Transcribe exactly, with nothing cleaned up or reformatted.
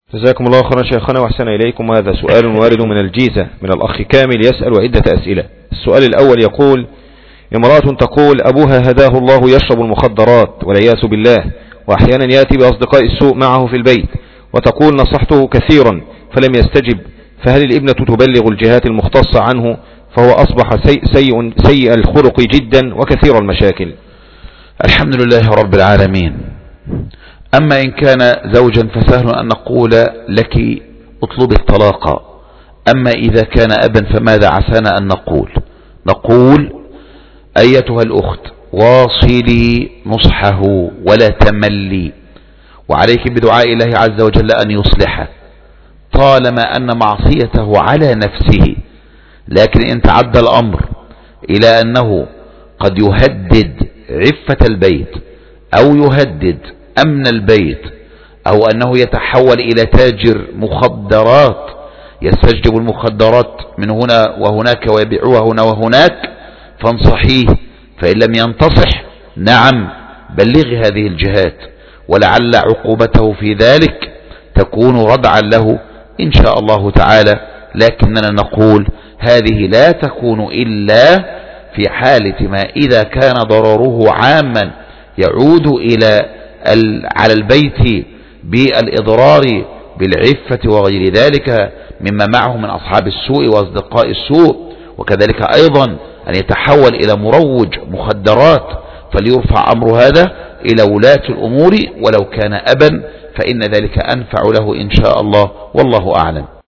جزاكم الله خيرا شيخنا وأحسن إليكم. هذا سؤال وارد من الجيزة من الأخ كامل يسأل عدة أسئلة. السؤال الأول يقول: امرأة تقول أبوها هداه الله يشرب المخدرات والعياذ بالله، وأحيانا يأتي بأصدقاء السوء معه في البيت، وتقول نصحته كثيرا فلم يستجب، فهل الابنة تبلغ الجهات المختصة عنه فهو أصبح سيء, سيء, سيء الخلق جدا وكثير المشاكل؟ الحمد لله رب العالمين. أما إن كان زوجا فسهل أن نقول لك اطلب الطلاق. أما إذا كان أبا فماذا عسانا أن نقول؟ نقول أيتها الأخت واصلي نصحه ولا تملي، وعليك بدعاء الله عز وجل أن يصلحه طالما أن معصيته على نفسه. لكن إن تعدى الأمر إلى أنه قد يهدد عفة البيت أو يهدد أمن البيت أو أنه يتحول إلى تاجر مخدرات يستجلب المخدرات من هنا وهناك ويبيعها هنا وهناك، فانصحيه. فإن لم ينتصح نعم بلغ هذه الجهات، ولعل عقوبته في ذلك تكون ردعا له إن شاء الله تعالى. لكننا نقول هذه لا تكون إلا في حالة ما إذا كان ضرره عاما يعود إلى على البيت بالإضرار بالعفة وغير ذلك مما معه من أصحاب السوء وأصدقاء السوء، وكذلك أيضا أن يتحول إلى مروج مخدرات، فليرفع أمر هذا إلى ولاة الأمور ولو كان أبا، فإن ذلك أنفع له إن شاء الله، والله أعلم.